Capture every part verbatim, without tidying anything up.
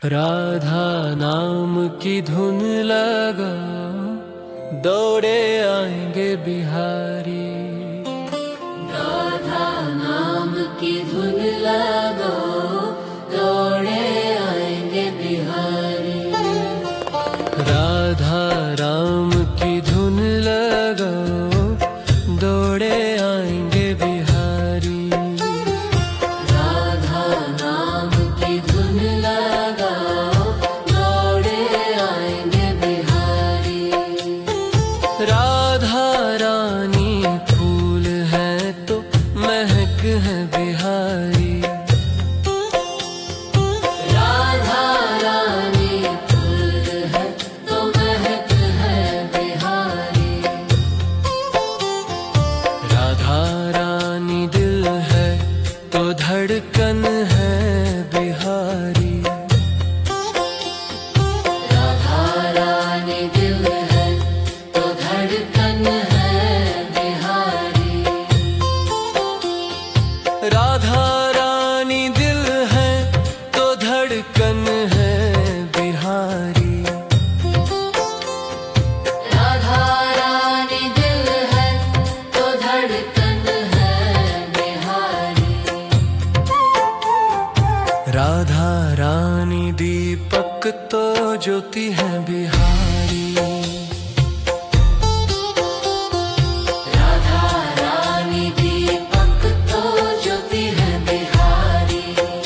राधा नाम की धुन लगा, दौड़े आएंगे बिहारी। राधा नाम की धुन लगो, दौड़े आएंगे बिहारी। राधा राम की धुन लगा, दौड़े आएंगे बिहारी। राधा नाम की धुन लगो, दौड़े आएंगे बिहारी। राधा रानी फूल है तो महक है बिहारी। राधा रानी फूल है तो महक है बिहारी। राधा रानी दिल है तो धड़कन है बिहारी। राधा रानी दिल है तो धड़कन है बिहारी। राधा रानी दिल है तो धड़कन है बिहारी। राधा रानी दिल है तो धड़कन है बिहारी। राधा रानी दीपक तो ज्योति है बिहारी। राधा रानी दीपक तो ज्योति है बिहारी।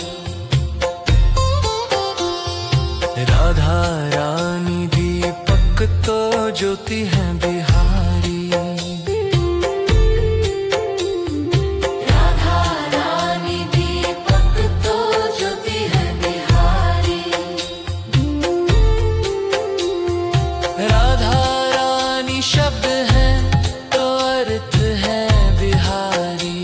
राधा रानी दीपक तो ज्योति है बिहारी। राधा रानी दीपक तो ज्योति है बिहारी। राधा रानी शब्द है तो अर्थ है बिहारी।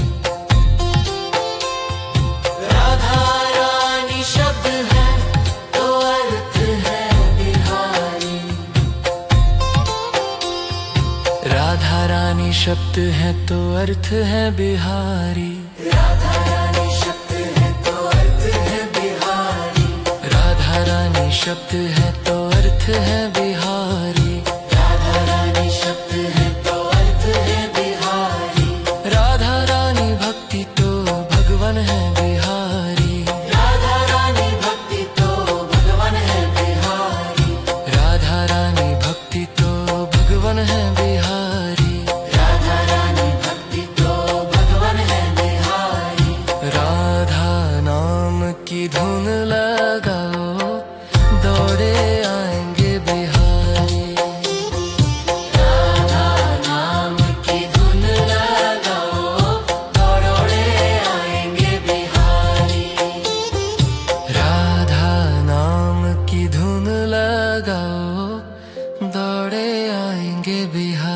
राधा रानी शब्द है तो अर्थ है बिहारी। राधा रानी शब्द है तो अर्थ है बिहारी। राधा रानी शब्द है तो अर्थ है बिहारी। राधा रानी शब्द है तो अर्थ है बिहारी। राधा रानी शब्द है तो अर्थ है बिहारी। राधा रानी भक्ति तो भगवान है बिहारी। राधा रानी भक्ति तो भगवान है बिहारी। राधा रानी भक्ति तो भगवान है बिहारी। राधा रानी भक्ति तो भगवान है बिहारी। राधा नाम की धुन लगाओ, दौड़े आएंगे बिहारी। राधा नाम की धुन लगाओ, दौड़े आएंगे बिहारी। राधा नाम की धुन लगाओ, दौड़े आएंगे बिहारी।